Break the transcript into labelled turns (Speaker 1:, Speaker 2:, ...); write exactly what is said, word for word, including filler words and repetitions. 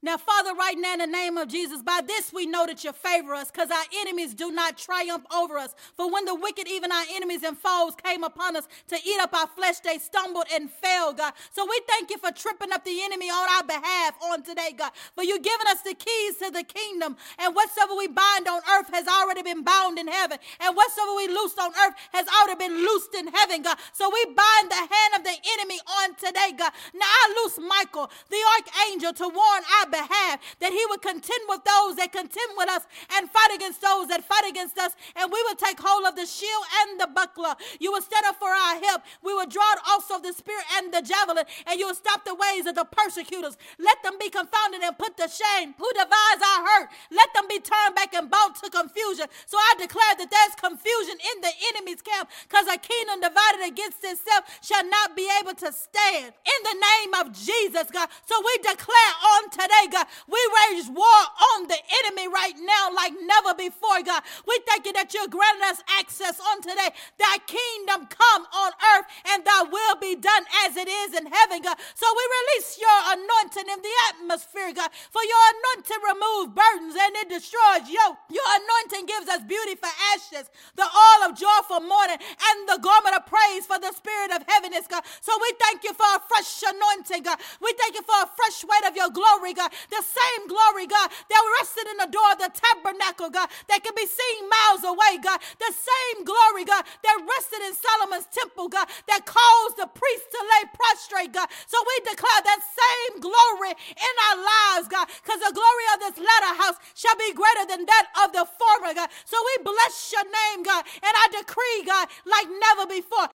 Speaker 1: Now, Father, right now in the name of Jesus, by this we know that you favor us because our enemies do not triumph over us. For when the wicked, even our enemies and foes, came upon us to eat up our flesh, they stumbled and fell, God. So we thank you for tripping up the enemy on our behalf on today, God. For you giving us the keys to the kingdom. And whatsoever we bind on earth has already been bound in heaven. And whatsoever we loose on earth has already been loosed in heaven, God. So we bind the hand of the enemy on today, God. Now I loose Michael, the archangel, to warn our behalf, that he would contend with those that contend with us and fight against those that fight against us, and we will take hold of the shield and the buckler. You will stand up for our help. We will draw also the spear and the javelin, and you will stop the ways of the persecutors. Let them be confounded and put to shame who devise our hurt. Let them be turned back and brought to confusion. So I declare that there's confusion in the enemy's camp, because a kingdom divided against itself shall not be able to stand. In the name of Jesus, God. So we declare on today, God, we wage war on the enemy right now like never before, God. We thank you that you're granting us access on today. Thy kingdom come on earth and thy will be done as it is in heaven, God. So we release your anointing in the atmosphere, God. For your anointing removes burdens and it destroys yoke. Your anointing gives us beauty for ashes, the oil of joy for mourning, and the garment of praise for the spirit of heaviness, God. So we thank you for a fresh anointing, God. We thank you for a fresh weight of your glory, God. The same glory, God, that rested in the door of the tabernacle, God, that can be seen miles away, God. The same glory, God, that rested in Solomon's temple, God, that caused the priest to lay prostrate, God. So we declare that same glory in our lives, God, because the glory of this latter house shall be greater than that of the former, God. So we bless your name, God, and I decree, God, like never before,